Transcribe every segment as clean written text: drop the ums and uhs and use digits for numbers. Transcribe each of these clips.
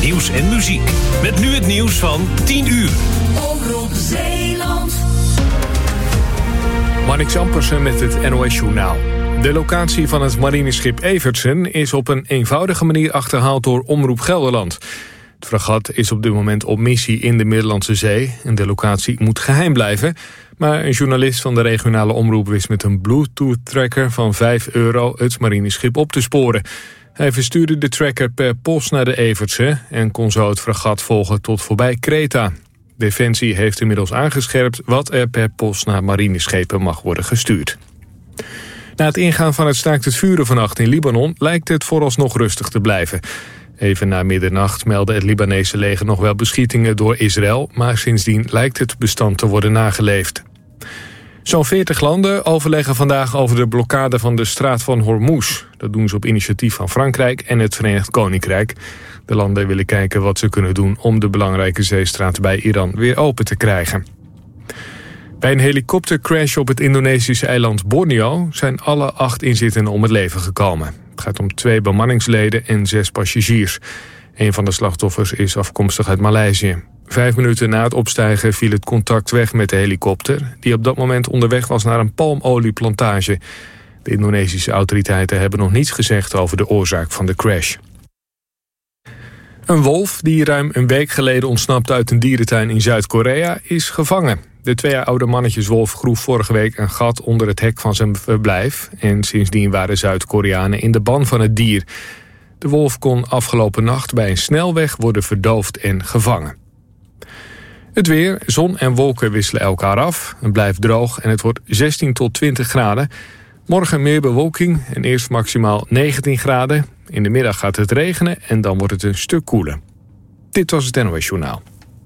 nieuws en muziek. Met nu het nieuws van 10 uur. Omroep Zeeland. Marnix Ampersen met het NOS-journaal. De locatie van het marineschip Evertsen is op een eenvoudige manier achterhaald door Omroep Gelderland. Het fregat is op dit moment op missie in de Middellandse Zee en de locatie moet geheim blijven. Maar een journalist van de regionale omroep wist met een Bluetooth-tracker van €5 het marineschip op te sporen. Hij verstuurde de tracker per post naar de Evertsen en kon zo het fregat volgen tot voorbij Kreta. Defensie heeft inmiddels aangescherpt wat er per post naar marineschepen mag worden gestuurd. Na het ingaan van het staakt het vuren vannacht in Libanon lijkt het vooralsnog rustig te blijven. Even na middernacht meldde het Libanese leger nog wel beschietingen door Israël, maar sindsdien lijkt het bestand te worden nageleefd. Zo'n 40 landen overleggen vandaag over de blokkade van de straat van Hormuz. Dat doen ze op initiatief van Frankrijk en het Verenigd Koninkrijk. De landen willen kijken wat ze kunnen doen om de belangrijke zeestraat bij Iran weer open te krijgen. Bij een helikoptercrash op het Indonesische eiland Borneo zijn alle 8 inzittenden om het leven gekomen. Het gaat om 2 bemanningsleden en 6 passagiers. Een van de slachtoffers is afkomstig uit Maleisië. 5 minuten na het opstijgen viel het contact weg met de helikopter, die op dat moment onderweg was naar een palmolieplantage. De Indonesische autoriteiten hebben nog niets gezegd over de oorzaak van de crash. Een wolf die ruim een week geleden ontsnapte uit een dierentuin in Zuid-Korea is gevangen. De 2 jaar oude mannetjeswolf groef vorige week een gat onder het hek van zijn verblijf en sindsdien waren Zuid-Koreanen in de ban van het dier. De wolf kon afgelopen nacht bij een snelweg worden verdoofd en gevangen. Het weer, zon en wolken wisselen elkaar af. Het blijft droog en het wordt 16 tot 20 graden. Morgen meer bewolking en eerst maximaal 19 graden. In de middag gaat het regenen en dan wordt het een stuk koeler. Dit was het NOS Journaal.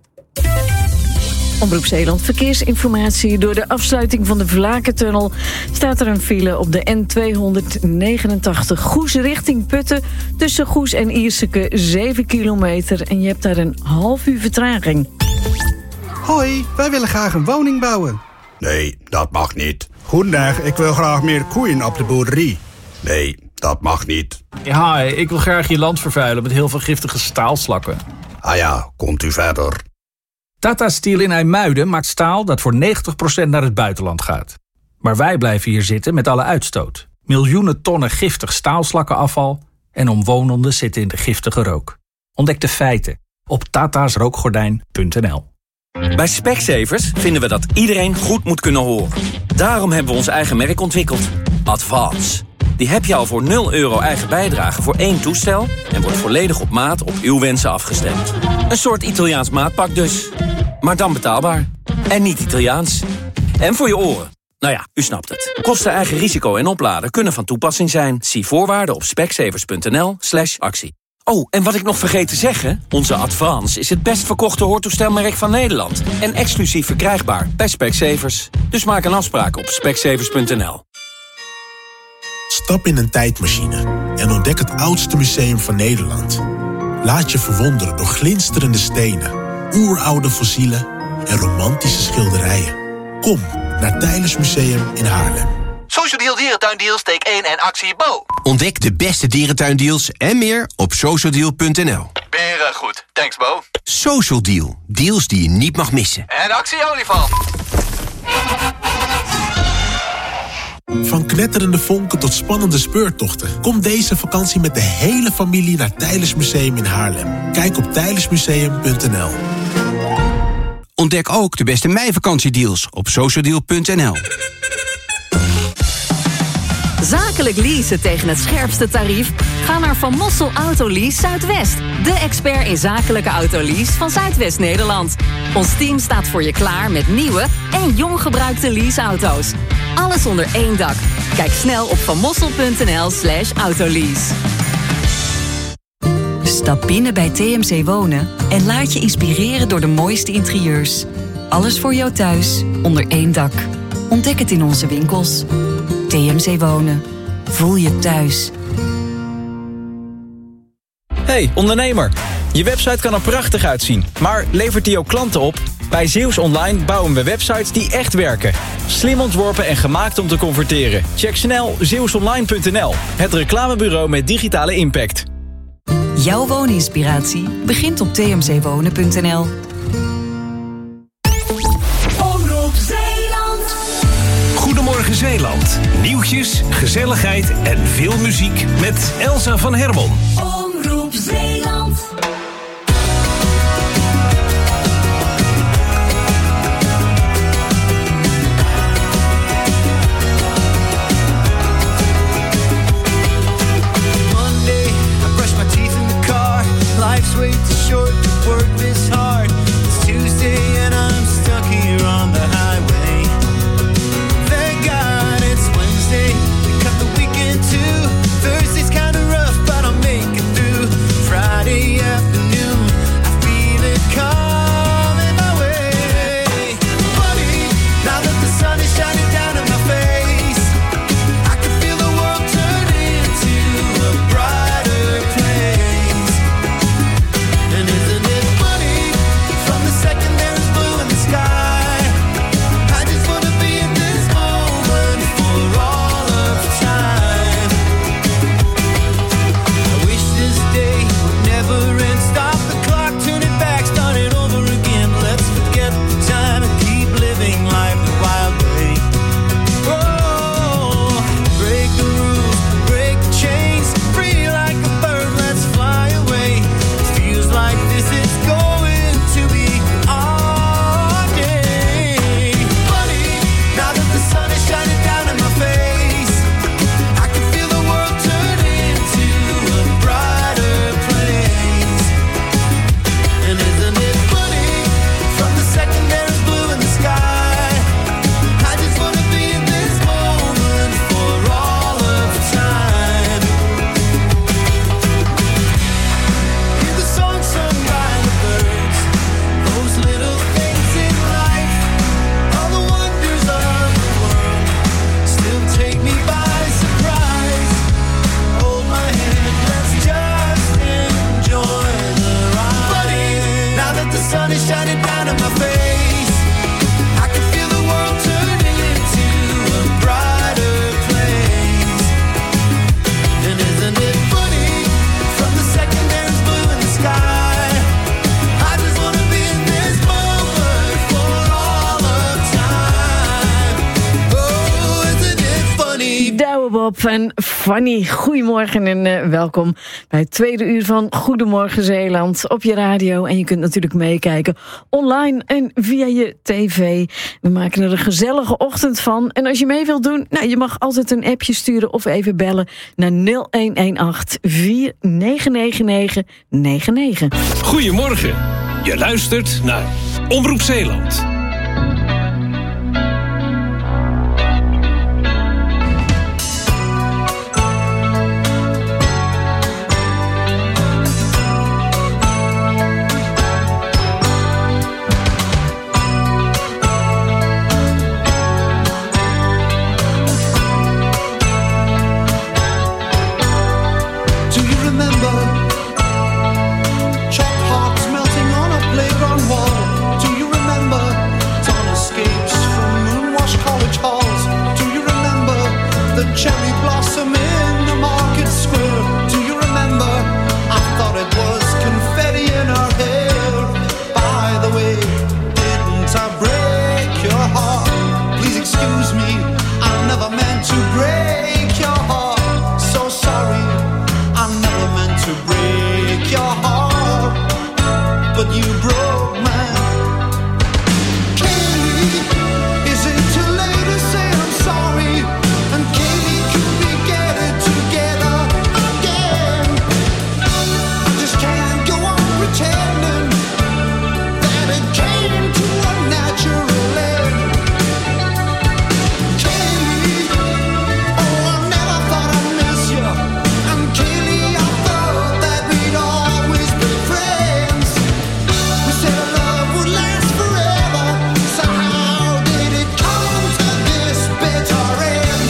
Omroep Zeeland Verkeersinformatie. Door de afsluiting van de Vlakentunnel staat er een file op de N289 Goes richting Putten. Tussen Goes en Ierseke 7 kilometer en je hebt daar een half uur vertraging. Hoi, wij willen graag een woning bouwen. Nee, dat mag niet. Goedendag, ik wil graag meer koeien op de boerderie. Nee, dat mag niet. Ja, ik wil graag je land vervuilen met heel veel giftige staalslakken. Ah ja, komt u verder. Tata Steel in IJmuiden maakt staal dat voor 90% naar het buitenland gaat. Maar wij blijven hier zitten met alle uitstoot. Miljoenen tonnen giftig staalslakkenafval en omwonenden zitten in de giftige rook. Ontdek de feiten op tatasrookgordijn.nl. Bij Specsavers vinden we dat iedereen goed moet kunnen horen. Daarom hebben we ons eigen merk ontwikkeld. Advance. Die heb je al voor €0 eigen bijdrage voor 1 toestel en wordt volledig op maat op uw wensen afgestemd. Een soort Italiaans maatpak dus. Maar dan betaalbaar. En niet Italiaans. En voor je oren. Nou ja, u snapt het. Kosten, eigen risico en opladen kunnen van toepassing zijn. Zie voorwaarden op specsavers.nl/actie. Oh, en wat ik nog vergeet te zeggen, onze Advance is het best verkochte hoortoestelmerk van Nederland. En exclusief verkrijgbaar bij Specsavers. Dus maak een afspraak op specsavers.nl. Stap in een tijdmachine en ontdek het oudste museum van Nederland. Laat je verwonderen door glinsterende stenen, oeroude fossielen en romantische schilderijen. Kom naar Teylers Museum in Haarlem. Social Deal Dierentuindeals, take 1 en actie Bo. Ontdek de beste dierentuindeals en meer op socialdeal.nl. Beren goed, thanks Bo. Social Deal, deals die je niet mag missen. En actie olifant. Van knetterende vonken tot spannende speurtochten. Kom deze vakantie met de hele familie naar Teylers Museum in Haarlem. Kijk op teylersmuseum.nl. Ontdek ook de beste meivakantiedeals op socialdeal.nl. Zakelijk leasen tegen het scherpste tarief? Ga naar Van Mossel Autolease Zuidwest. De expert in zakelijke autolease van Zuidwest-Nederland. Ons team staat voor je klaar met nieuwe en jong gebruikte leaseauto's. Alles onder één dak. Kijk snel op vanmossel.nl/autolease. Stap binnen bij TMC Wonen en laat je inspireren door de mooiste interieurs. Alles voor jou thuis, onder één dak. Ontdek het in onze winkels. TMC Wonen. Voel je thuis. Hey, ondernemer. Je website kan er prachtig uitzien, maar levert die ook klanten op? Bij Zeeuws Online bouwen we websites die echt werken. Slim ontworpen en gemaakt om te converteren. Check snel zeeuwsonline.nl. Het reclamebureau met digitale impact. Jouw wooninspiratie begint op tmcwonen.nl. Omroep Zeeland. Goedemorgen Zeeland. Nieuwtjes, gezelligheid en veel muziek met Elsa van Hermon. Omroep Zeeland. Life's way too short to work this hard. It's Tuesday and I'm stuck here on the highway. Thank God it's Wednesday. We cut the weekend too. Thursday's kinda rough, but I'll make it through. Friday afternoon, I feel it coming my way. Funny, now that the sun is shining down in my face, I can feel the world turn into a brighter place. And isn't it funny, from the second there is blue in the sky, I just wanna be in this moment for all of time. I wish this day would never end. Stop the clock, turn it back, start it over again. Let's forget the time and keep living life the wild way. Oh, break the rules, break the chains, free like a bird, let's fly away. Feels like this is going to be our day. Funny, now that the sun is shining down in my face, I can feel the world turn into a brighter place. And isn't it funny, from the second there is blue in the sky, I just wanna be in this moment for all of time. Hear the song sung by the birds, those little things in life, all the wonders of the world, still take me by surprise. Hold my hand, let's just enjoy the ride. Funny, now that the sun is shining down in my face, I can feel the world turning into a brighter place. And isn't it funny, from the second there is blue in the sky, I just wanna be in this moment for all of time. Oh, isn't it funny? Douwe Bob en Fanny, goedemorgen en welkom bij het tweede uur van Goedemorgen Zeeland op je radio. En je kunt natuurlijk meekijken online en via je tv. We maken er een gezellige ochtend van. En als je mee wilt doen, nou, je mag altijd een appje sturen of even bellen naar 0118 4999 99. Goedemorgen. Je luistert naar Omroep Zeeland. Do you remember chopped hearts melting on a playground wall? Do you remember dawn escapes from moonwashed college halls? Do you remember the cherry blossom in the market square? Do you remember I thought it was confetti in her hair? By the way, didn't I break your heart? Please excuse me, I never meant to break your heart. So sorry, I never meant to break your heart, but you broke mine. Katie, is it too late to say I'm sorry? And Katie, could we get it together again? I just can't go on pretending that it came to a natural end. Katie, oh, I never thought I'd miss you. And Katie, I thought that we'd always be friends. We said our love would last forever, so how did it come to this bitter end?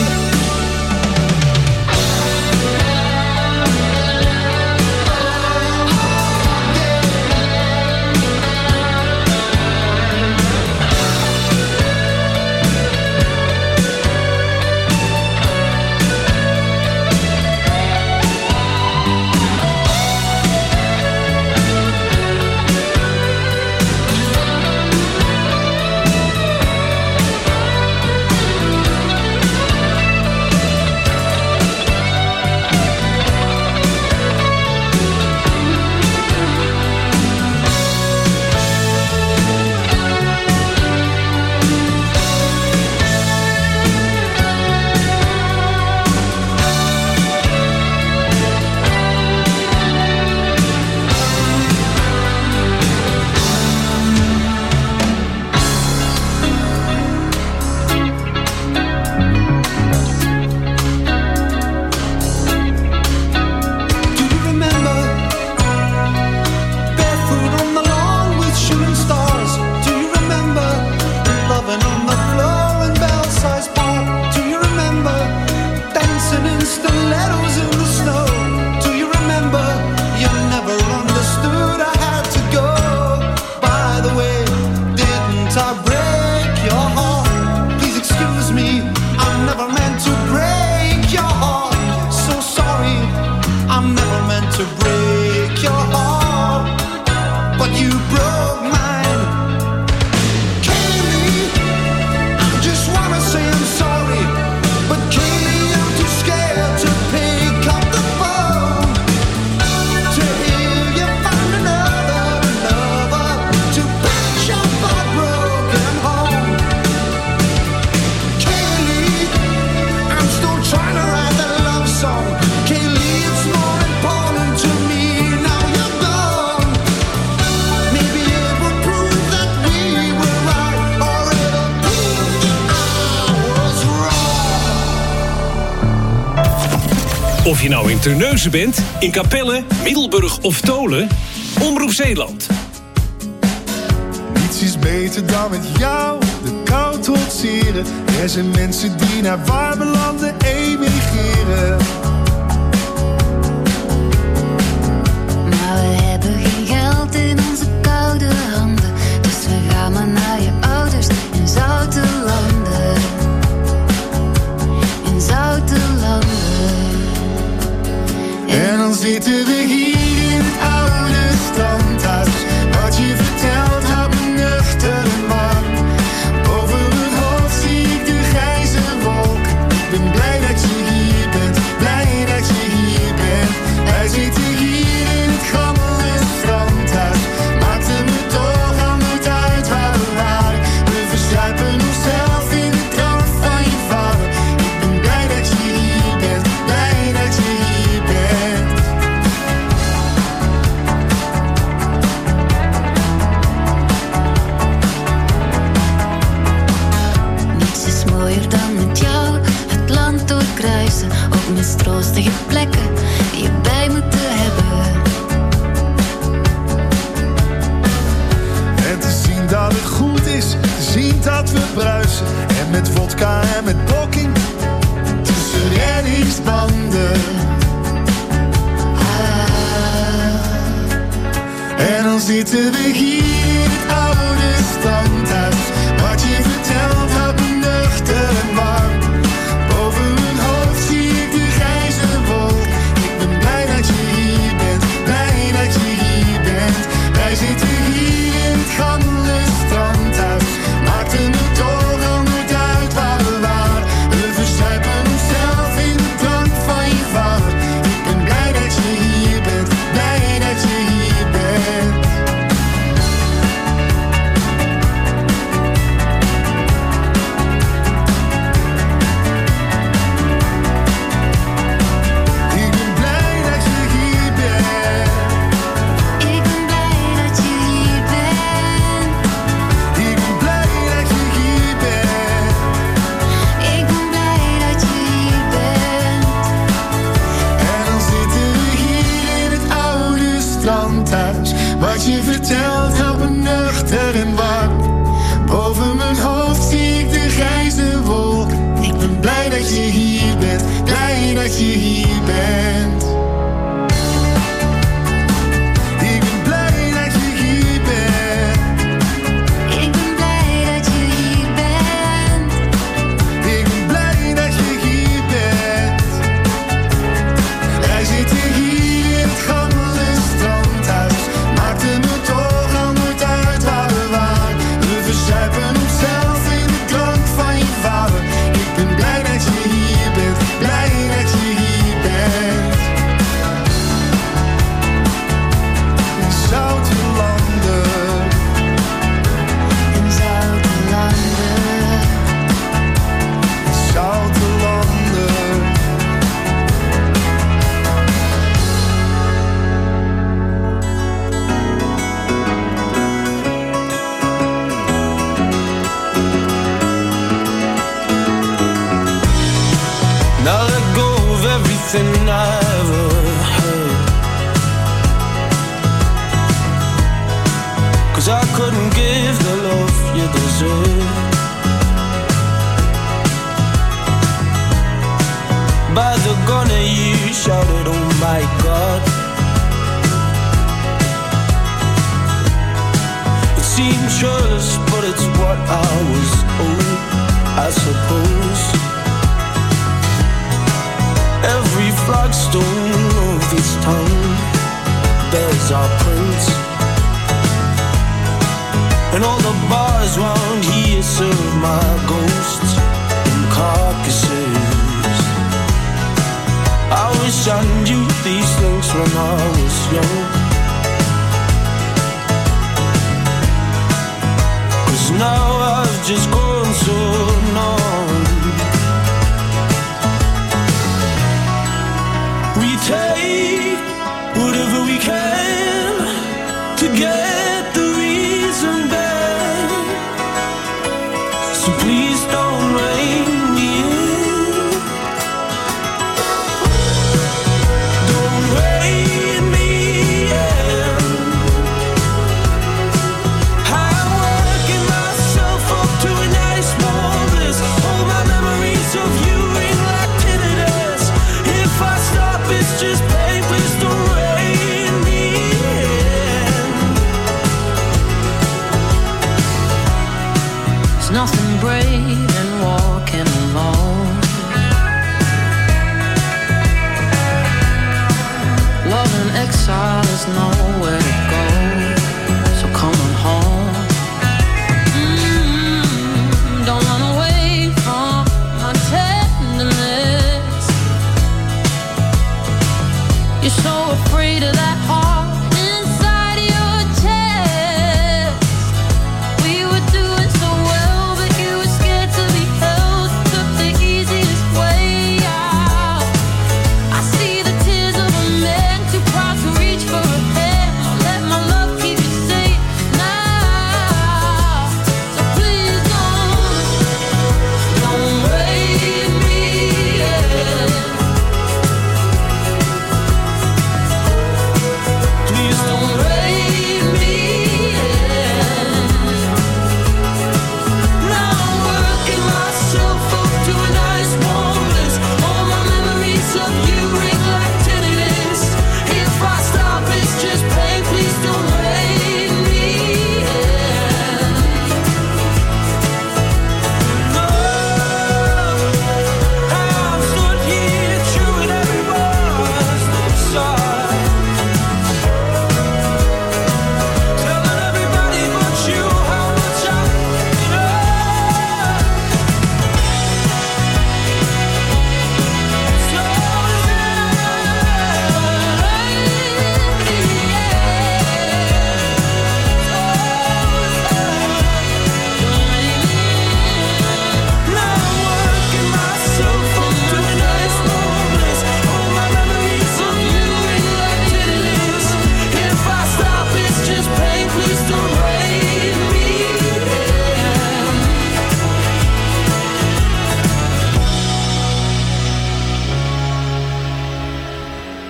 Of je nou in Terneuzen bent, in Capelle, Middelburg of Tolen, Omroep Zeeland. Niets is beter dan met jou de kou trotseren. Er zijn mensen die naar warme landen emigreren. Maar we hebben geen geld in onze koude handen. Dus we gaan maar naar je ouders in zoute landen. In zoute landen. En dan zitten we hier in het oude standhuis. Wat je vertelt houdt me nuchter en warm. Boven mijn hoofd zie ik de grijze wolk. Ik ben blij dat je hier bent, blij dat je hier bent. Wij zitten hier in het gammele strandhuis. Maakt het me toch al nooit uit waar we waren. We verzuipen onszelf in de drank van je vader. Ik ben blij dat je hier bent, blij dat je hier bent. Niets is mooier dan met jou het land doorkruisen. Op mistroostige plekken die je bij moeten hebben. En te zien dat het goed is, te zien dat we bruisen. En met vodka en met blokking tussen reddingsbanden. En dan zitten we hier in het oude standhuis. Wat je vertelt houdt me nuchter en warm. Boven mijn hoofd zie ik de grijze wolk. Ik ben blij dat je hier bent, blij dat je hier bent. Wij zitten hier in het gammele strandhuis. Maakt het me toch al nooit uit waar we waren. We verzuipen onszelf in de drank van je vader. Ik ben blij dat je hier bent, blij dat je hier bent. Ik ben blij dat je hier bent. Ik ben blij dat je hier bent. Ik ben blij dat je hier bent. Ik ben blij dat je hier bent. En dan zitten we hier in het oude strandhuis. Wat je vertelt houdt me nuchter en warm. Boven mijn hoofd zie ik de grijze wolk. Ik ben blij dat je hier bent, blij dat je hier bent. Ik ben blij dat je hier bent. Ik ben blij dat je hier bent. Ik ben blij dat je hier bent. Wij zitten hier in het gammele strandhuis. Maakt het me toch al nooit uit waar we waren. We verzuipen onszelf in de drank van je vader. Ik ben blij dat je hier bent, blij dat je hier bent. In zoute landen. In zoute landen. Zoute landen. Now let go of everything I ever heard. 'Cause I couldn't give the love you deserve. By the gun you shouted, oh my God. It seems careless, but it's what I was owed, I suppose. Every flagstone of this town bears our prints. And all the bars round here serve my ghosts and carcasses. I wish I knew these things when I was young. 'Cause now I've just grown so numb. We take whatever we can to get the reason back. So please don't rein me in.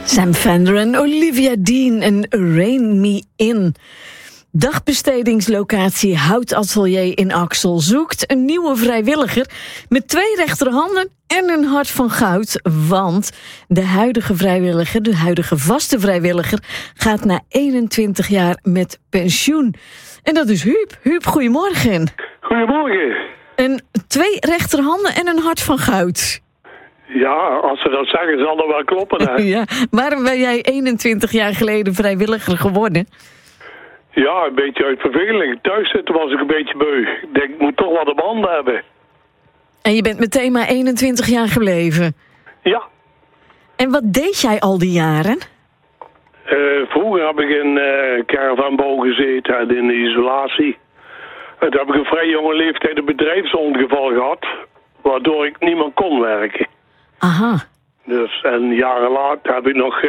Sam Fender en Olivia Dean en Rein Me In. Dagbestedingslocatie Houtatelier in Axel zoekt een nieuwe vrijwilliger met 2 rechterhanden en een hart van goud. Want de huidige vrijwilliger, de huidige vaste vrijwilliger, gaat na 21 jaar met pensioen. En dat is Huub. Huub, goedemorgen. Goedemorgen. En 2 rechterhanden en een hart van goud. Ja, als ze dat zeggen zal dat wel kloppen, hè? Ja, waarom ben jij 21 jaar geleden vrijwilliger geworden? Ja, een beetje uit verveling. Thuis zitten was ik een beetje beu. Ik denk, ik moet toch wat op handen hebben. En je bent meteen maar 21 jaar gebleven? Ja. En wat deed jij al die jaren? Vroeger heb ik in caravanbouw gezeten en in de isolatie. En toen heb ik een vrij jonge leeftijd een bedrijfsongeval gehad, waardoor ik niet meer kon werken. Aha. Dus, en jaren later heb ik nog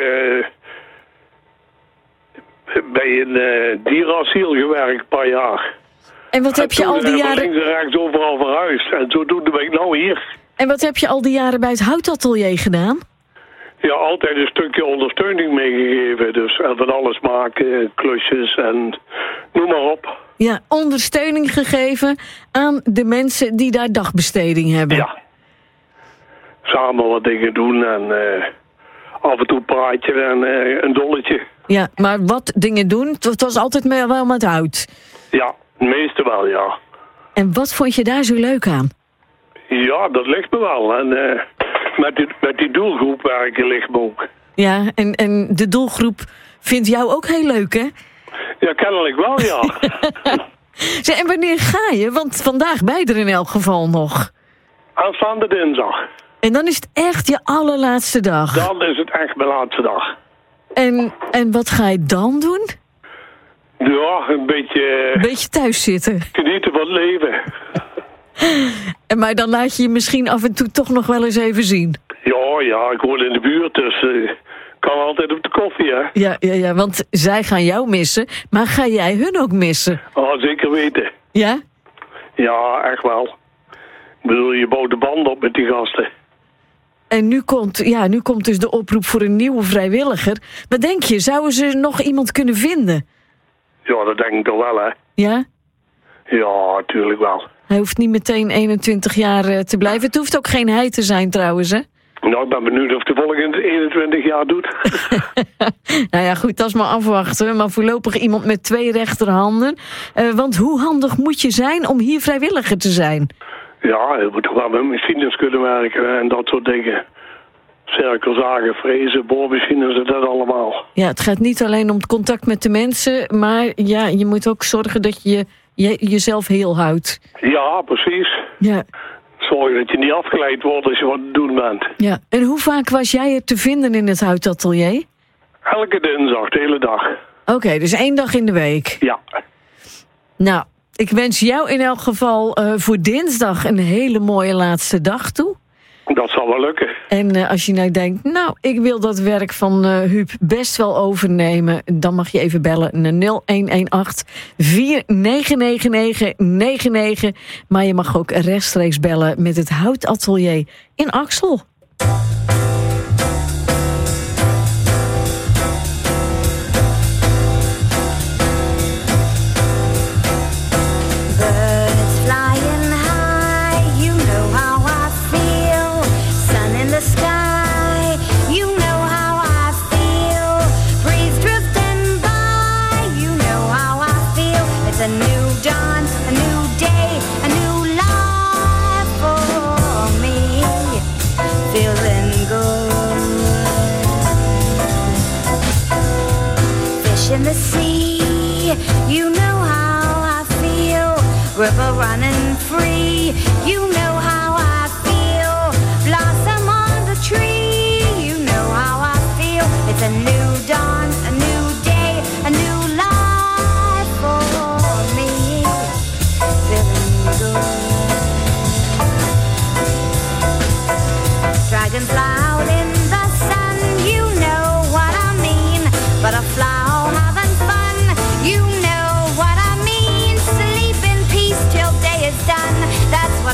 bij een dierenasiel gewerkt, een paar jaar. En wat heb je al die jaren... links en rechts overal verhuisd. En zodoende ben ik nou hier. En wat heb je al die jaren bij het houtatelier gedaan? Ja, altijd een stukje ondersteuning meegegeven. Dus van alles maken, klusjes en noem maar op. Ja, ondersteuning gegeven aan de mensen die daar dagbesteding hebben. Ja. Samen wat dingen doen en af en toe praatje en een dolletje. Ja, maar wat dingen doen, het was altijd wel met hout. Ja, het meeste wel, ja. En wat vond je daar zo leuk aan? Ja, dat ligt me wel. En met die doelgroep werken ligt me ook. Ja, en de doelgroep vindt jou ook heel leuk, hè? Ja, kennelijk wel, ja. En wanneer ga je? Want vandaag ben je er in elk geval nog. Aanstaande dinsdag. En dan is het echt je allerlaatste dag? Dan is het echt mijn laatste dag. En wat ga je dan doen? Ja, een beetje... Een beetje thuis zitten. Genieten van het leven. Maar dan laat je misschien af en toe toch nog wel eens even zien. Ja, ik woon in de buurt, dus kan altijd op de koffie, hè. Ja, want zij gaan jou missen, maar ga jij hun ook missen? Oh, zeker weten. Ja? Ja, echt wel. Ik bedoel, je bouwt de band op met die gasten. En nu komt dus de oproep voor een nieuwe vrijwilliger. Wat denk je, zouden ze nog iemand kunnen vinden? Ja, dat denk ik toch wel, hè. Ja? Ja, natuurlijk wel. Hij hoeft niet meteen 21 jaar te blijven. Het hoeft ook geen hij te zijn trouwens, hè? Nou, ik ben benieuwd of de volgende 21 jaar doet. Nou ja, goed, dat is maar afwachten. Maar voorlopig iemand met 2 rechterhanden. Want hoe handig moet je zijn om hier vrijwilliger te zijn? Ja, je moet toch wel met machines kunnen werken en dat soort dingen. Cirkelzagen, frezen, boormachines en dat allemaal. Ja, het gaat niet alleen om het contact met de mensen, maar ja, je moet ook zorgen dat je jezelf heel houdt. Ja, precies. Ja. Zorg dat je niet afgeleid wordt als je wat te doen bent. Ja, en hoe vaak was jij er te vinden in het houtatelier? Elke dinsdag, de hele dag. Oké, dus 1 dag in de week. Ja. Nou, ik wens jou in elk geval voor dinsdag een hele mooie laatste dag toe. Dat zal wel lukken. En als je nou denkt, nou, ik wil dat werk van Huub best wel overnemen, dan mag je even bellen naar 0118-499999. Maar je mag ook rechtstreeks bellen met het houtatelier in Axel. In the sea, you know how I feel. River running free, you know how I feel. Blossom on the tree, you know how I feel. It's a new dawn, a new day, a new life for me. Feeling good. Dragonfly out in the sun, you know what I mean. Butterfly having fun, you know what I mean. Sleep in peace till day is done. That's what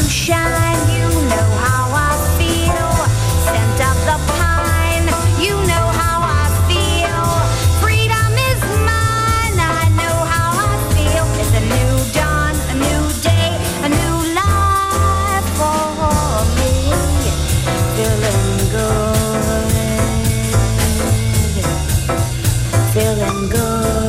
moonshine, you know how I feel. Scent of the pine, you know how I feel. Freedom is mine, I know how I feel. It's a new dawn, a new day, a new life for me. Feeling good, feeling good.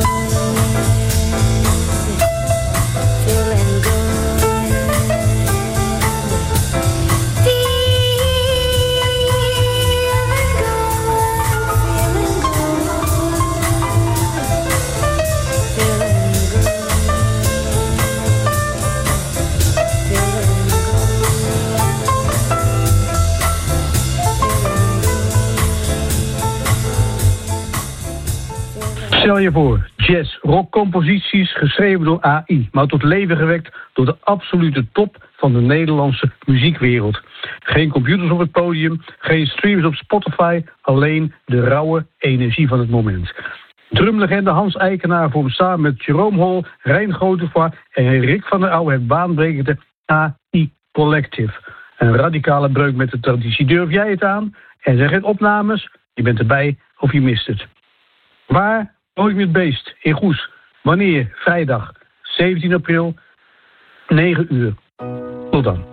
Stel je voor, jazz, rockcomposities geschreven door AI, maar tot leven gewekt door de absolute top van de Nederlandse muziekwereld. Geen computers op het podium, geen streams op Spotify, alleen de rauwe energie van het moment. Drumlegende Hans Eikenaar vormt samen met Jerome Hall, Rijn Grotevoort en Rick van der Ouwe het baanbrekende AI Collective. Een radicale breuk met de traditie. Durf jij het aan? En zijn geen opnames, je bent erbij of je mist het. Waar? Nooit met beest, in Goes. Wanneer? Vrijdag, 17 april, 9 uur. Tot dan.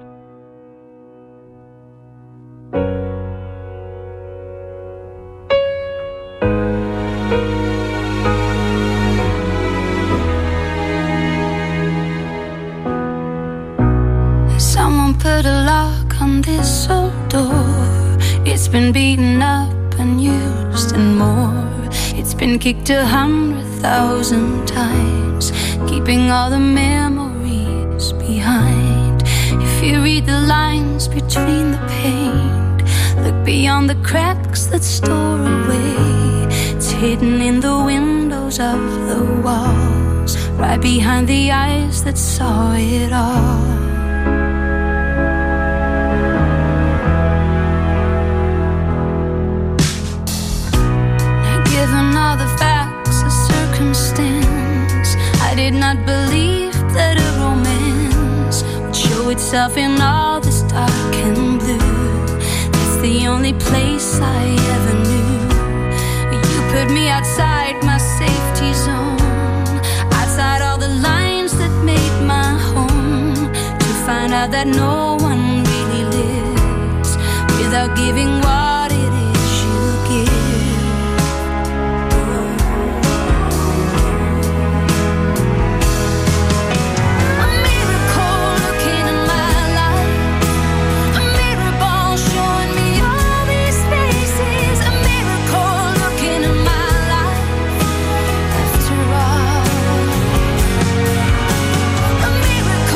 Someone put a lock on this old door. It's been beaten up and used and more. It's been kicked 100,000 times, keeping all the memories behind. If you read the lines between the paint, look beyond the cracks that store away. It's hidden in the windows of the walls, right behind the eyes that saw it all. Given all the facts of circumstance, I did not believe that a romance would show itself in all this dark and blue. That's the only place I ever knew. You put me outside my safety zone, outside all the lines that made my home, to find out that no one really lives without giving what it is you give.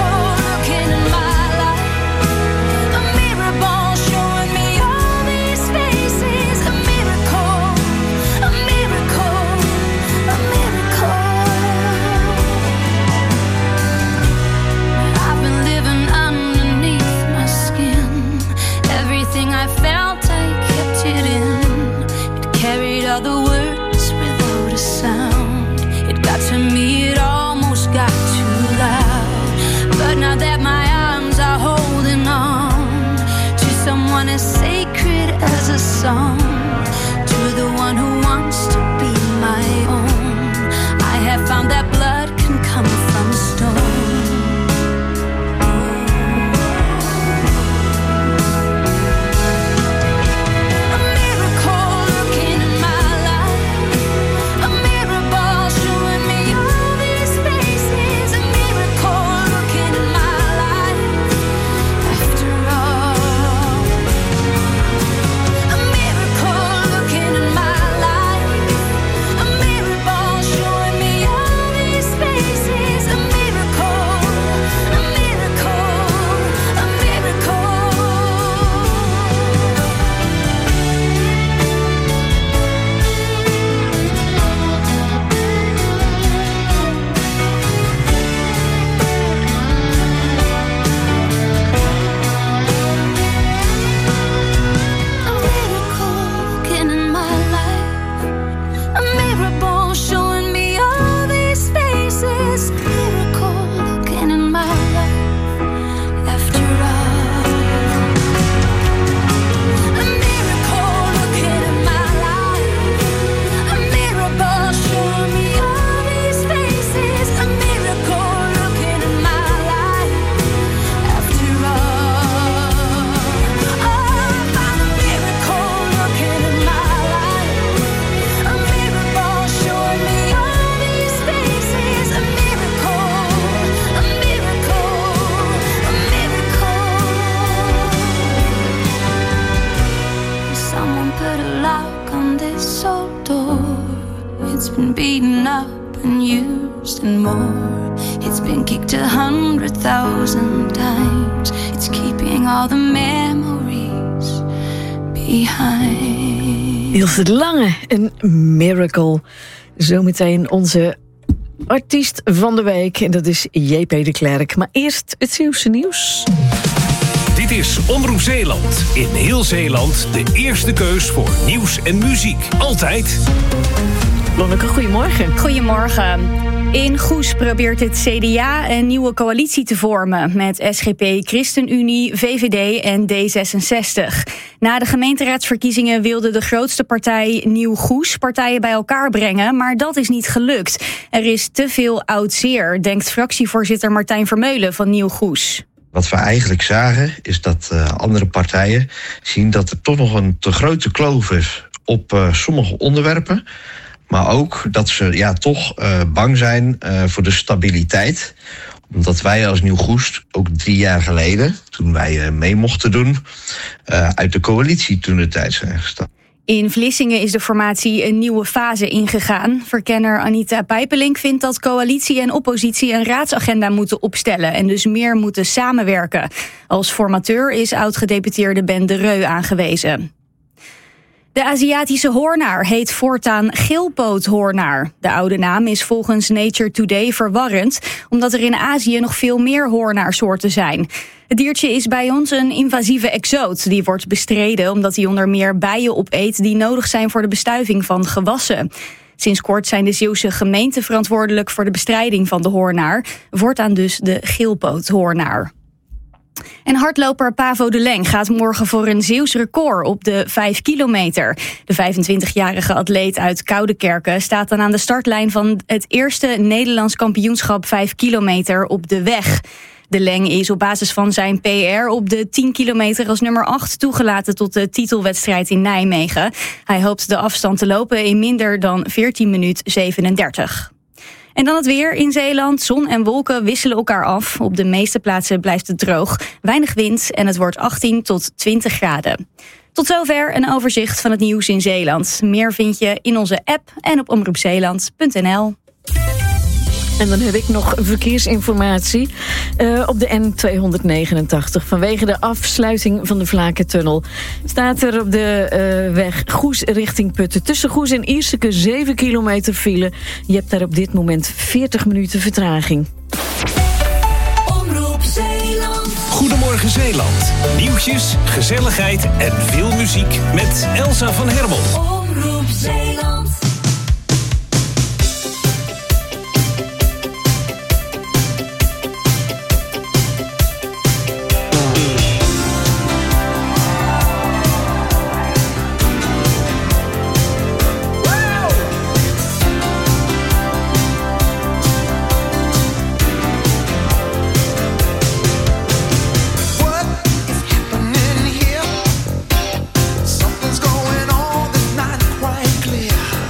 Showing me all these more. It's been kicked 100,000 times. It's keeping all the memories behind. Ilse de Lange, een miracle. Zometeen onze artiest van de week. En dat is J.P. de Klerk. Maar eerst het Zeeuwse nieuws. Dit is Omroep Zeeland. In heel Zeeland de eerste keus voor nieuws en muziek. Altijd. Lonneke, goedemorgen. Goedemorgen. In Goes probeert het CDA een nieuwe coalitie te vormen met SGP, ChristenUnie, VVD en D66. Na de gemeenteraadsverkiezingen wilde de grootste partij Nieuw Goes partijen bij elkaar brengen, maar dat is niet gelukt. Er is te veel oud zeer, denkt fractievoorzitter Martijn Vermeulen van Nieuw Goes. Wat we eigenlijk zagen is dat andere partijen zien dat er toch nog een te grote kloof is op sommige onderwerpen. Maar ook dat ze toch bang zijn voor de stabiliteit. Omdat wij als Nieuw Goes ook 3 jaar geleden, toen wij mee mochten doen, uit de coalitie toentertijd zijn gestapt. In Vlissingen is de formatie een nieuwe fase ingegaan. Verkenner Anita Pijpelink vindt dat coalitie en oppositie een raadsagenda moeten opstellen en dus meer moeten samenwerken. Als formateur is oud-gedeputeerde Ben de Reu aangewezen. De Aziatische hoornaar heet voortaan geelpoothoornaar. De oude naam is volgens Nature Today verwarrend, omdat er in Azië nog veel meer hoornaarsoorten zijn. Het diertje is bij ons een invasieve exoot. Die wordt bestreden omdat hij onder meer bijen opeet die nodig zijn voor de bestuiving van gewassen. Sinds kort zijn de Zeeuwse gemeenten verantwoordelijk voor de bestrijding van de hoornaar. Voortaan dus de geelpoothoornaar. En hardloper Pavo de Leng gaat morgen voor een Zeeuws record op de 5 kilometer. De 25-jarige atleet uit Koudekerke staat dan aan de startlijn van het eerste Nederlands kampioenschap 5 kilometer op de weg. De Leng is op basis van zijn PR op de 10 kilometer als nummer 8 toegelaten tot de titelwedstrijd in Nijmegen. Hij hoopt de afstand te lopen in minder dan 14 minuten 37. En dan het weer in Zeeland. Zon en wolken wisselen elkaar af. Op de meeste plaatsen blijft het droog. Weinig wind en het wordt 18 tot 20 graden. Tot zover een overzicht van het nieuws in Zeeland. Meer vind je in onze app en op omroepzeeland.nl. En dan heb ik nog verkeersinformatie op de N289. Vanwege de afsluiting van de Vlakentunnel staat er op de weg Goes richting Putten. Tussen Goes en Ierseke 7 kilometer file. Je hebt daar op dit moment 40 minuten vertraging. Omroep Zeeland. Goedemorgen Zeeland. Nieuwtjes, gezelligheid en veel muziek met Elsa van Hermel. Omroep Zeeland. Something's going on that's not quite clear.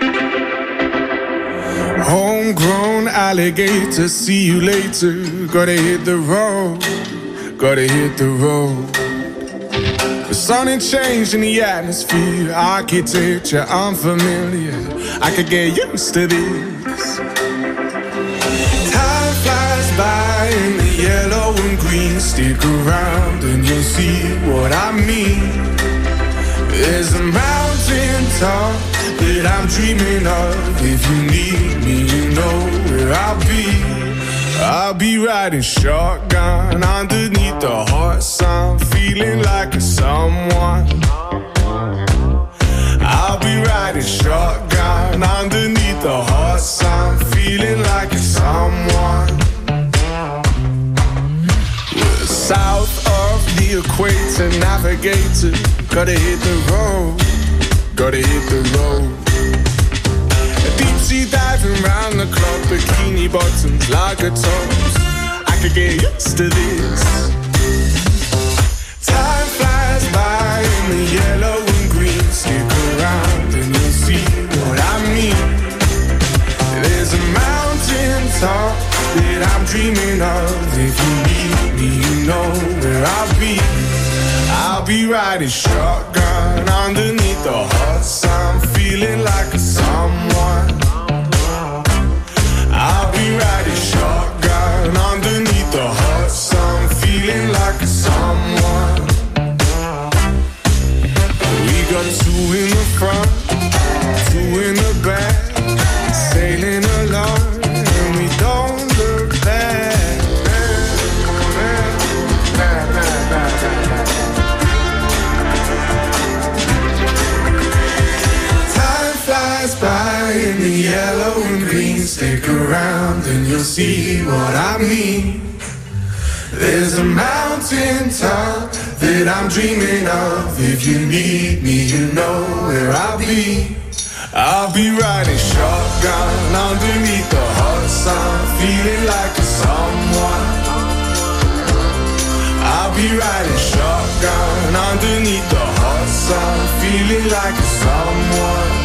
Homegrown alligator, see you later. Gotta hit the road, gotta hit the road. The sun ain't changed in the atmosphere, architecture unfamiliar. I could get used to this. Time flies by in the yellow and green. Stick around and you'll see what I mean. There's a mountain top that I'm dreaming of. If you need me, you know where I'll be. I'll be riding shotgun underneath the hot sun, feeling like a someone. I'll be riding shotgun underneath the hot sun, feeling like a someone. We're south of the equator, navigator. Gotta hit the road, gotta hit the road. Deep sea diving round the clock, bikini bottoms, lager tops. I could get used to this. Time flies by in the yellow and green. Stick around and you'll see what I mean. There's a mountain top that I'm dreaming of. If you need me, you know where I'll be. I'll be riding shotgun underneath the hot sun, feeling like a someone. I'll be riding shotgun underneath the hot sun, feeling like a someone. We got two in the front, two in the back, sailing along, and we don't look back. By in the yellow and green, stick around and you'll see what I mean. There's a mountain top that I'm dreaming of. If you need me, you know where I'll be. I'll be riding shotgun underneath the hot sun, feeling like a someone. I'll be riding shotgun underneath the hot sun, feeling like a someone.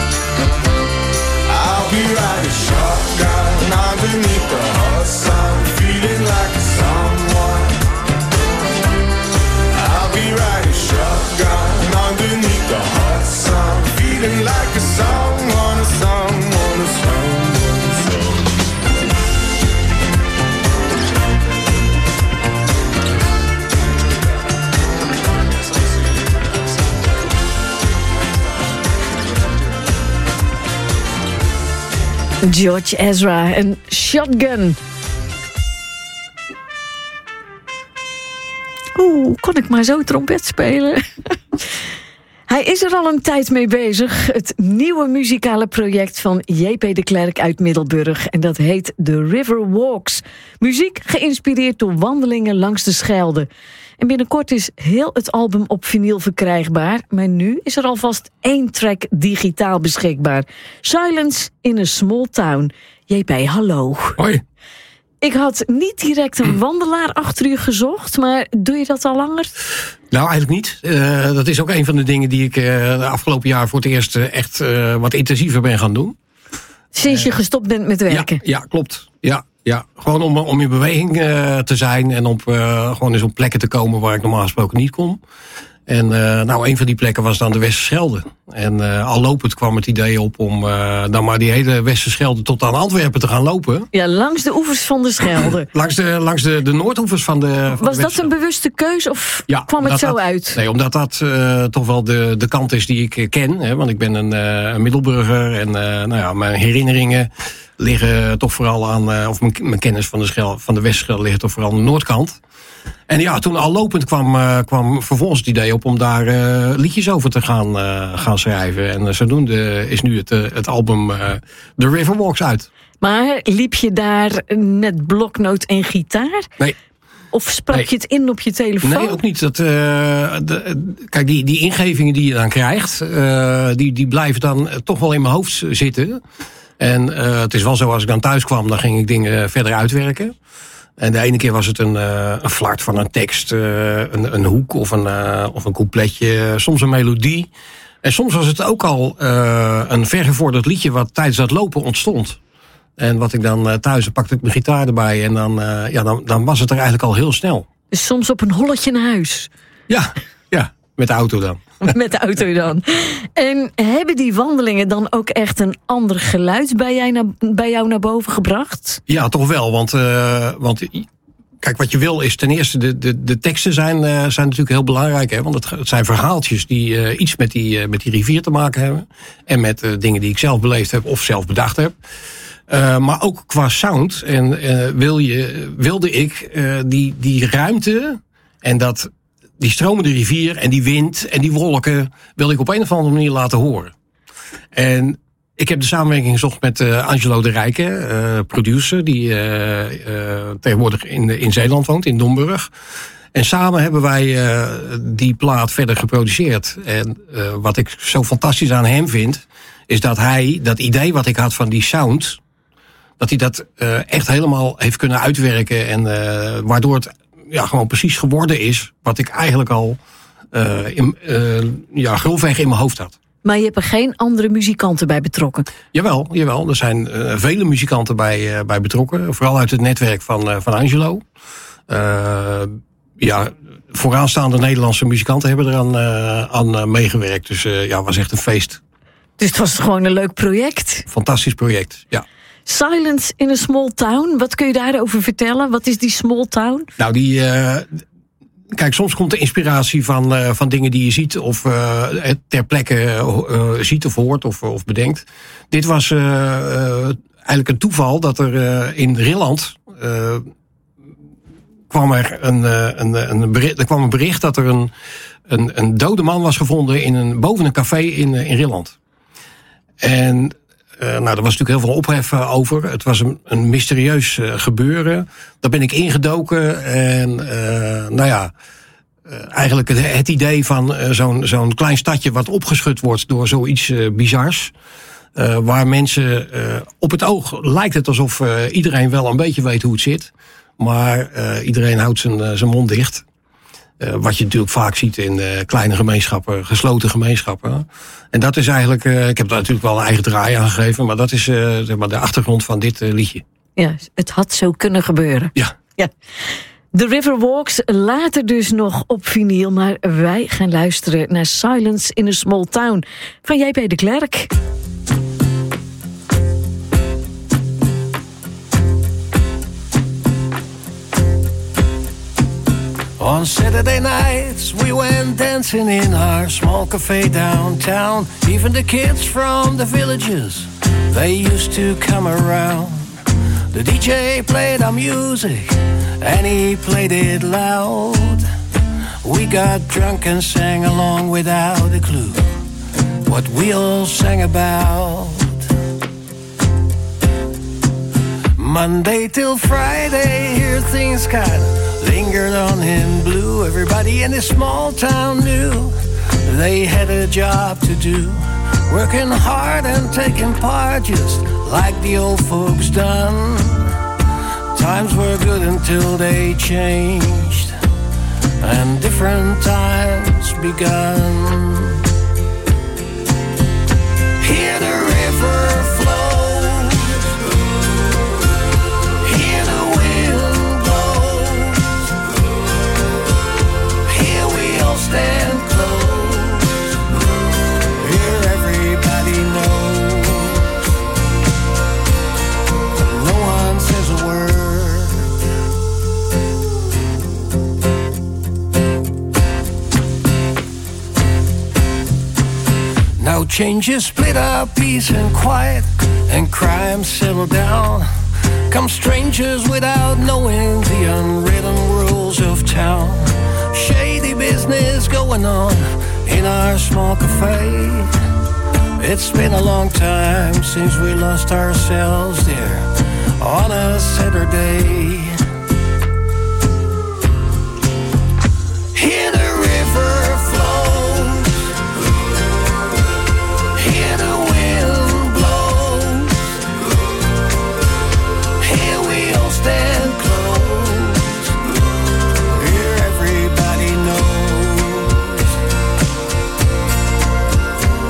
I'll be riding shotgun underneath the hot sun, feeling like a someone. I'll be riding shotgun underneath the hot sun, feeling like a someone, a someone, a someone, a someone. George Ezra en Shotgun. Oeh, kon ik maar zo trompet spelen? Hij is er al een tijd mee bezig. Het nieuwe muzikale project van J.P. de Klerk uit Middelburg. En dat heet The River Walks. Muziek geïnspireerd door wandelingen langs de Schelde. En binnenkort is heel het album op vinyl verkrijgbaar. Maar nu is er alvast 1 track digitaal beschikbaar. Silence in a Small Town. JP, hallo. Hoi. Ik had niet direct een wandelaar achter u gezocht, maar doe je dat al langer? Nou, eigenlijk niet. Dat is ook een van de dingen die ik de afgelopen jaar voor het eerst echt wat intensiever ben gaan doen. Sinds je gestopt bent met werken? Ja, klopt. Ja. Gewoon om in beweging te zijn en gewoon eens op plekken te komen waar ik normaal gesproken niet kom. En een van die plekken was dan de Westerschelde. En al lopend kwam het idee op om dan maar die hele Westerschelde tot aan Antwerpen te gaan lopen. Ja, langs de oevers van de Schelde. langs de noordoevers van de Was dat een bewuste keus of kwam het zo uit? Nee, omdat dat toch wel de kant is die ik ken. Hè, want ik ben een Middelburger en mijn herinneringen liggen toch vooral aan, of mijn kennis van de Westerschelde ligt toch vooral aan de noordkant. En ja, toen al lopend kwam vervolgens het idee op om daar liedjes over te gaan schrijven. En zodoende is nu het album The River Walks uit. Maar liep je daar met bloknoot en gitaar? Nee. Of sprak je het in op je telefoon? Nee, ook niet. Kijk, die ingevingen die je dan krijgt, die blijven dan toch wel in mijn hoofd zitten. En het is wel zo, als ik dan thuis kwam, dan ging ik dingen verder uitwerken. En de ene keer was het een flart van een tekst, een hoek of een coupletje, soms een melodie. En soms was het ook al een vergevorderd liedje wat tijdens dat lopen ontstond. En wat ik dan thuis, pakte ik mijn gitaar erbij en dan was het er eigenlijk al heel snel. Dus soms op een holletje naar huis. Ja, met de auto dan. Met de auto dan. En hebben die wandelingen dan ook echt een ander geluid bij jou naar boven gebracht? Ja, toch wel. Want kijk, wat je wil is ten eerste... De teksten zijn natuurlijk heel belangrijk. Hè? Want het zijn verhaaltjes die iets met die rivier te maken hebben. En met dingen die ik zelf beleefd heb of zelf bedacht heb. Maar ook qua sound. En wilde ik die ruimte en die stromende rivier en die wind en die wolken wilde ik op een of andere manier laten horen. En ik heb de samenwerking gezocht met Angelo de Rijke, producer, die tegenwoordig in Zeeland woont, in Domburg. En samen hebben wij die plaat verder geproduceerd. En wat ik zo fantastisch aan hem vind, is dat hij dat idee wat ik had van die sound, dat hij dat echt helemaal heeft kunnen uitwerken. En waardoor het gewoon precies geworden is wat ik eigenlijk al grofweg in mijn hoofd had. Maar je hebt er geen andere muzikanten bij betrokken? Jawel. Er zijn vele muzikanten bij betrokken. Vooral uit het netwerk van Angelo. Vooraanstaande Nederlandse muzikanten hebben er aan meegewerkt. Dus het was echt een feest. Dus het was gewoon een leuk project? Fantastisch project, ja. Silence in a Small Town, wat kun je daarover vertellen? Wat is die small town? Nou, kijk, soms komt de inspiratie van dingen die je ziet of ter plekke ziet of hoort of bedenkt. Dit was eigenlijk een toeval dat er in Rilland kwam er een bericht dat er een dode man was gevonden boven een café in Rilland. En daar was natuurlijk heel veel ophef over. Het was een mysterieus gebeuren. Daar ben ik ingedoken. En eigenlijk het idee van zo'n klein stadje wat opgeschud wordt door zoiets bizars. Waar mensen op het oog lijkt het alsof iedereen wel een beetje weet hoe het zit. Maar iedereen houdt zijn mond dicht. Wat je natuurlijk vaak ziet in kleine gemeenschappen, gesloten gemeenschappen. En dat is eigenlijk, ik heb daar natuurlijk wel een eigen draai aan gegeven, maar dat is de achtergrond van dit liedje. Ja, het had zo kunnen gebeuren. Ja. The River Walks, later dus nog op vinyl, maar wij gaan luisteren naar Silence in a Small Town van J.P. de Klerk. On Saturday nights we went dancing in our small cafe downtown. Even the kids from the villages, they used to come around. The DJ played our music and he played it loud. We got drunk and sang along without a clue what we all sang about. Monday till Friday, here things kinda lingered on in blue. Everybody in this small town knew they had a job to do, working hard and taking part just like the old folks done. Times were good until they changed and different times begun. Hear the river flow, hear the wind blow, here we all stand close, here everybody knows, no one says a word. Now changes split up, peace and quiet, and crime settle down. Come strangers without knowing the unwritten rules of town. Shady business going on in our small cafe. It's been a long time since we lost ourselves there on a Saturday. Hear the river flows, hear the wind blows, here we all stand close, here everybody knows,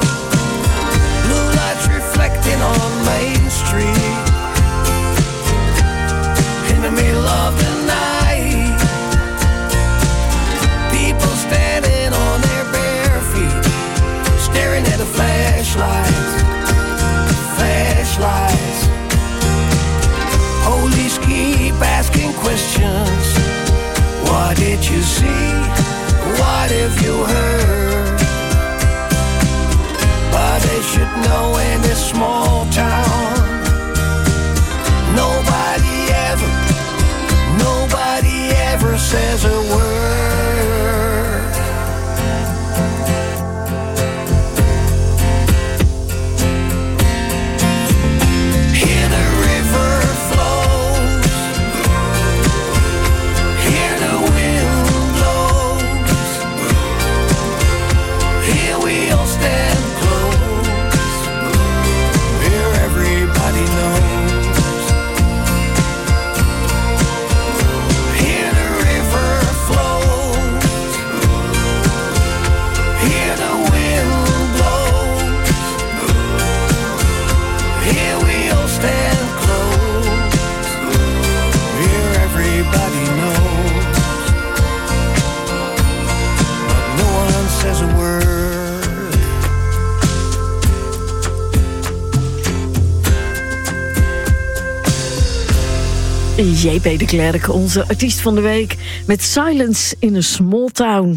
J.P. de Klerk, onze artiest van de week, met Silence in a Small Town.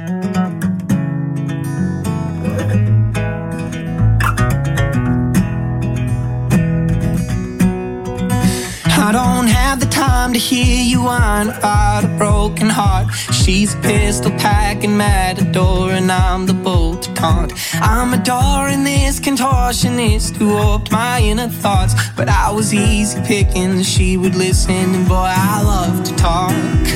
I don't have the time to hear you whine about a broken heart. She's a pistol packing matador and I'm the bull to taunt. I'm adoring this contortionist who warped my inner thoughts, but I was easy picking, she would listen, and boy, I love to talk.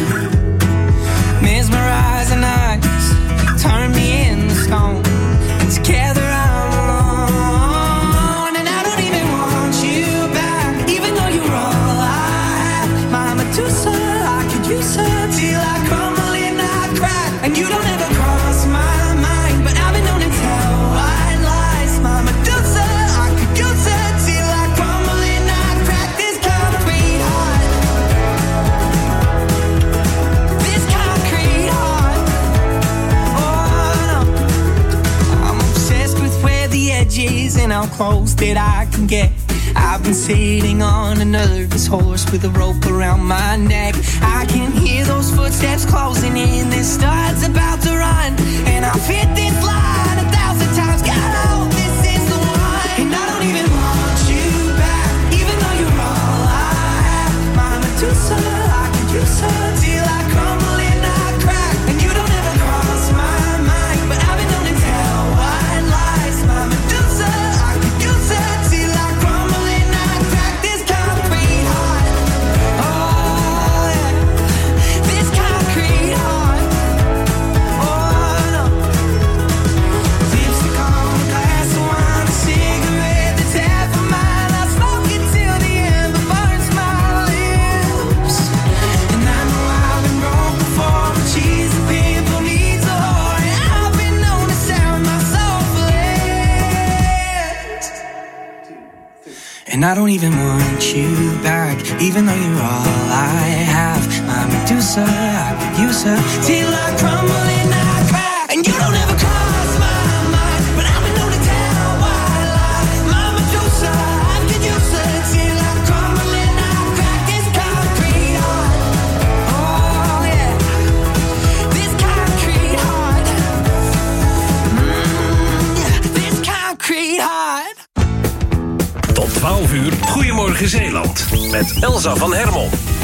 Mesmerizing eyes turn me into stone, and together I'm alone, and I don't even want you back, even though you're all I have. My Medusa, I could use her till I crumble and I crack, and you don't ever cross my mind, but I've been known to tell white lies. My Medusa, I could use her till I crumble and I crack. This concrete heart, this concrete heart. Oh no, I'm obsessed with where the edge is and how close that I can get. I've been sitting on a nervous horse with a rope around my neck. I can hear those footsteps closing in, this star's about to run, and I've hit this line 1,000 times. God, I hope this is the one, and I don't even want you back, even though you're all I have. My Medusa, I could use her till I crumble and I crack, and you don't ever cross my mind, but I've been known to tell white lies. My Medusa, I could use her till I crumble and I crack. This concrete heart, oh yeah, this concrete heart, oh no. Lipstick on a glass of wine, a cigarette that's half a mile. I smoke it till the ember burns my lips, and I know I've been wrong before, but she's a pimple needs a whore, and I've been known to sound my soul for less. And I don't even want you back, even though you're all I have. My Medusa, I could use her till I crumble and I crack, and you don't ever cross my mind, but I've been known to tell white lies. My Medusa, I could use her till I crumble and I crack. This concrete heart, oh yeah, this concrete heart, yeah, this concrete heart. Tot 12 uur, Goedemorgen Zeeland. Met Elsa van Hermel.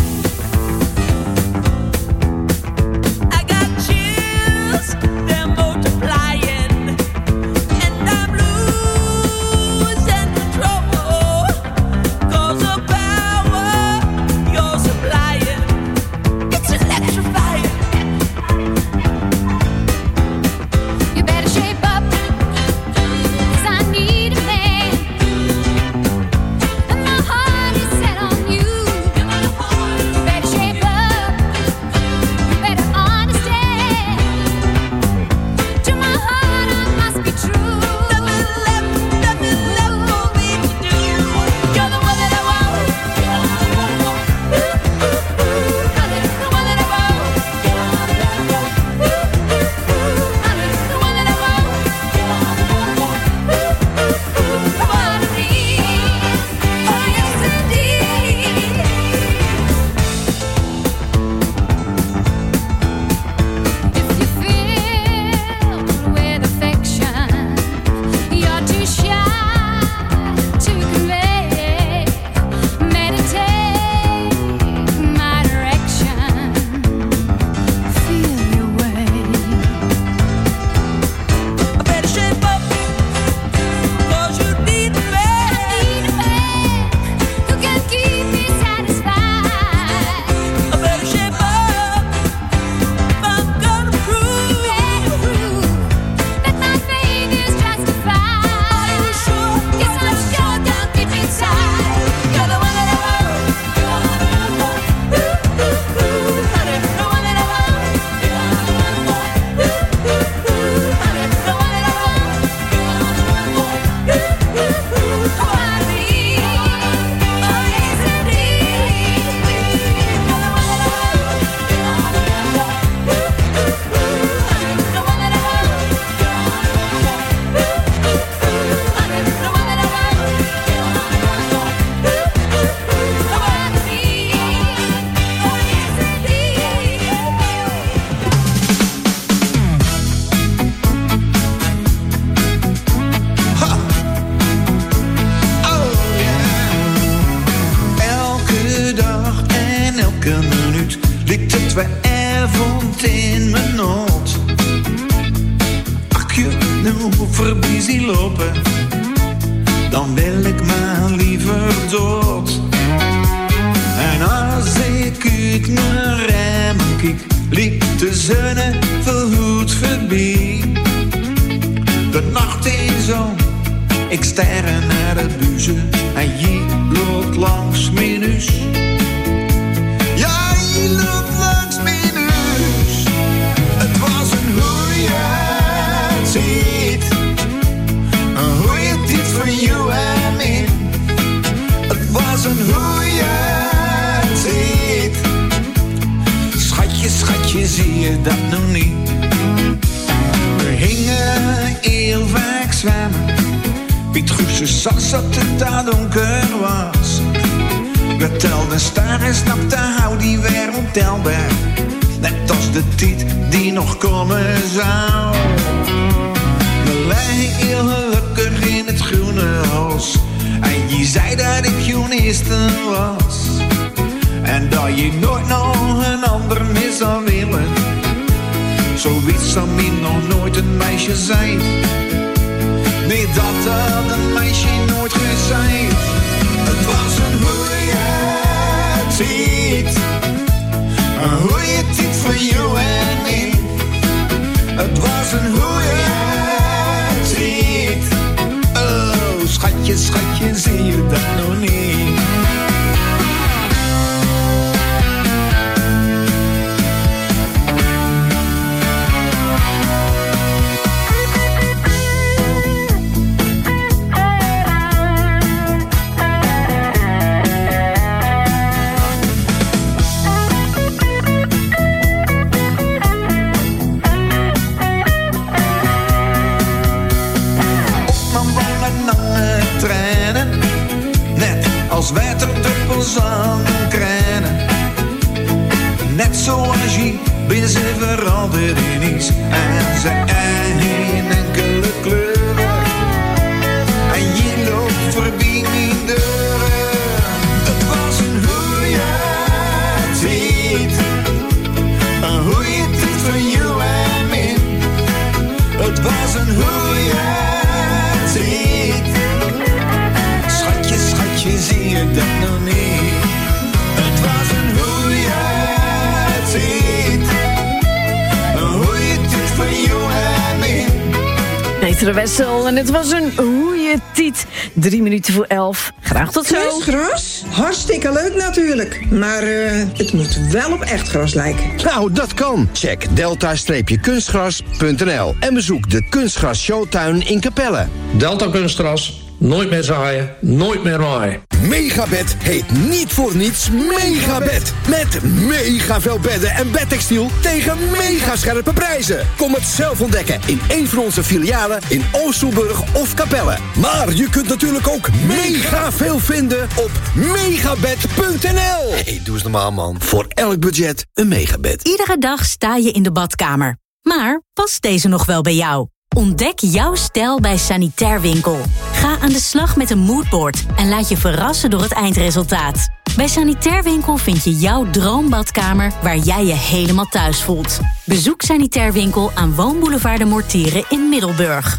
They're multiplying, and I'm losing control. 'Cause the power you're supplying, it's electrifying. You better shape up, 'cause I need a man, and my heart is set on you. You're my heart. Vanavond in mijn nood. Als je nu voorbij zie lopen, dan wil ik maar liever dood. En als ik uit mijn ramen kijk, liep de zon verhoed voorbij. De nacht is om, ik sterre naar de buizen en je loopt langs mijn huis. Ja, je loopt langs mijn huis. Het was een goeie tijd. Een goeie tijd voor jou en mij. Het was een goeie tijd. Schatje, schatje, zie je dat nog niet? We gingen heel vaak zwemmen. Piet Goesje zag dat het daar donker was. We telden sterren, snapte hou die weer ontelbaar. Net als de tijd die nog komen zou. We lagen heel gelukkig in het groene huis. En je zei dat ik jouw eerste was. En dat je nooit nog een ander meer zou willen. Zoiets zou mij nog nooit een meisje zijn. Nee, dat had een meisje nooit gezegd. Het was een goeie tijd. Een goeie tijd voor jou en mij. Het was een goeie tijd. Oh, schatje, schatje, zie je dat nog niet? Als waterdruppels aan krijnen. Net zoals je ben ze veranderd in iets. En ze geen enkele kleur. En je loopt voorbij mijn deuren. Het was een goeie tijd. Een goeie tijd voor jou en mij. Het was een goeie tijd. Schatje, schatje, zie je dat nog niet? Het was een goeie tijd. Een goeie tijd voor jou en mij. Peter de Wessel en het was een goeie tijd. 11:03. Graag tot zo. Kunstgras? Hartstikke leuk natuurlijk. Maar het moet wel op echt gras lijken. Nou, dat kan. Check delta-kunstgras.nl en bezoek de Kunstgras Showtuin in Capelle. Delta Kunstgras. Nooit meer zaaien, nooit meer maaien. Megabed heet niet voor niets Megabed. Met mega veel bedden en bedtextiel tegen mega scherpe prijzen. Kom het zelf ontdekken in een van onze filialen in Oostelburg of Capelle. Maar je kunt natuurlijk ook mega veel vinden op megabed.nl. Hey, doe eens normaal, man. Voor elk budget een Megabed. Iedere dag sta je in de badkamer. Maar past deze nog wel bij jou? Ontdek jouw stijl bij Sanitair Winkel. Ga aan de slag met een moodboard en laat je verrassen door het eindresultaat. Bij Sanitair Winkel vind je jouw droombadkamer waar jij je helemaal thuis voelt. Bezoek Sanitair Winkel aan Woonboulevard de Mortieren in Middelburg.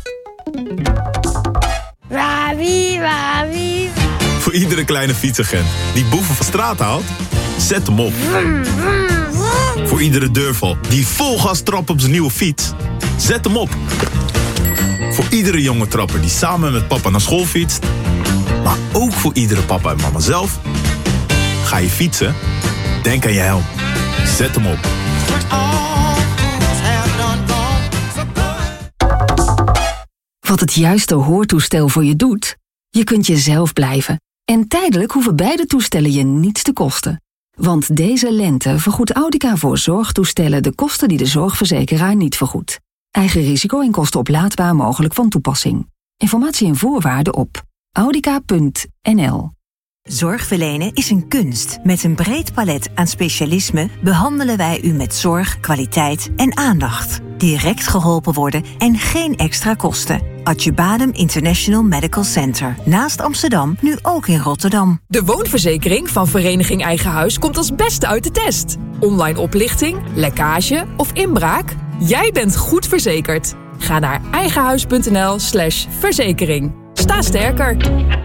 Voor iedere kleine fietsagent die boeven van straat haalt, zet hem op. Voor iedere deurval die vol gas trapt op zijn nieuwe fiets, zet hem op. Voor iedere jonge trapper die samen met papa naar school fietst, maar ook voor iedere papa en mama zelf. Ga je fietsen? Denk aan je helm. Zet hem op. Wat het juiste hoortoestel voor je doet? Je kunt jezelf blijven. En tijdelijk hoeven beide toestellen je niets te kosten. Want deze lente vergoedt Audica voor zorgtoestellen de kosten die de zorgverzekeraar niet vergoedt. Eigen risico en kosten oplaadbaar mogelijk van toepassing. Informatie en voorwaarden op audica.nl. Zorg verlenen is een kunst. Met een breed palet aan specialismen behandelen wij u met zorg, kwaliteit en aandacht. Direct geholpen worden en geen extra kosten. Adjubadem International Medical Center. Naast Amsterdam, nu ook in Rotterdam. De woonverzekering van Vereniging Eigen Huis komt als beste uit de test. Online oplichting, lekkage of inbraak? Jij bent goed verzekerd. Ga naar eigenhuis.nl/verzekering. Sta sterker.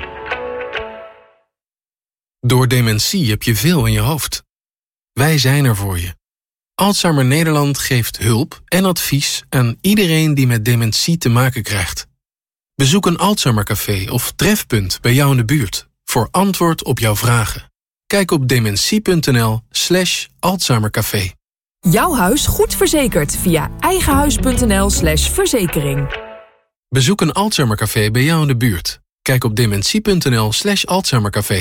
Door dementie heb je veel in je hoofd. Wij zijn er voor je. Alzheimer Nederland geeft hulp en advies aan iedereen die met dementie te maken krijgt. Bezoek een Alzheimercafé of trefpunt bij jou in de buurt voor antwoord op jouw vragen. Kijk op dementie.nl/Alzheimercafé. Jouw huis goed verzekerd via eigenhuis.nl/verzekering. Bezoek een Alzheimercafé bij jou in de buurt. Kijk op dementie.nl/Alzheimercafé.